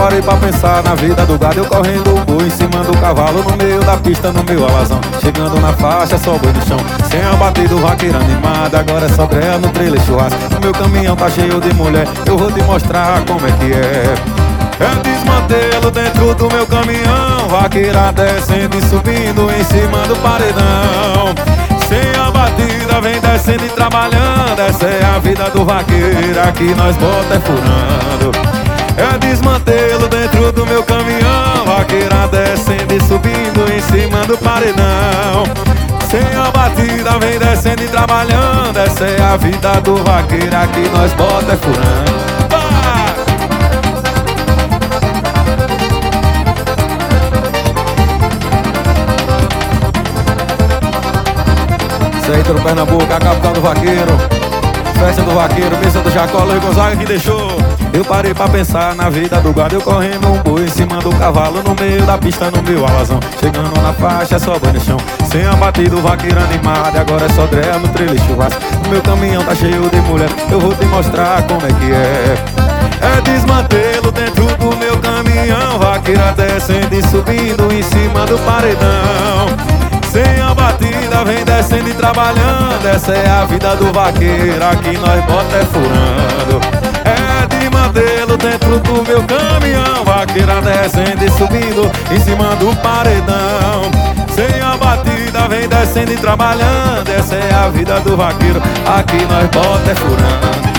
parei pra pensar na vida do gado. Eu correndo o boi em cima do cavalo, no meio da pista, no meu alazão. Chegando na faixa, só boi no chão, sem abatido, vaqueiro animado. Agora é só greia no trailer churrasco. O meu caminhão tá cheio de mulher, eu vou te mostrar como é que é. É desmantelo dentro do meu caminhão, vaqueira descendo e subindo em cima do paredão. Sem a batida, vem descendo e trabalhando. Essa é a vida do vaqueiro, aqui nós bota é furando. É desmantelo dentro do meu caminhão, vaqueira descendo e subindo em cima do paredão. Sem a batida, vem descendo e trabalhando. Essa é a vida do vaqueiro, aqui nós bota é furando. Centro Pernambuco, a capital do vaqueiro. Festa do vaqueiro, bênção do Jacó, Luiz Gonzaga que deixou. Eu parei pra pensar na vida do gado. Eu correndo um boi em cima do cavalo, no meio da pista, no meu alazão. Chegando na faixa, só boi no chão, sem abatido, vaqueiro animado. Agora é só dreia no trailer churrasco. O meu caminhão tá cheio de mulher, eu vou te mostrar como é que é. É desmantelo dentro do meu caminhão, vaqueira descendo e subindo em cima do paredão. Sem a batida, vem descendo e trabalhando. Essa é a vida do vaqueiro, aqui nós bota é furando. É desmantelo dentro do meu caminhão, vaqueira descendo e subindo em cima do paredão. Sem a batida, vem descendo e trabalhando. Essa é a vida do vaqueiro, aqui nós bota é furando.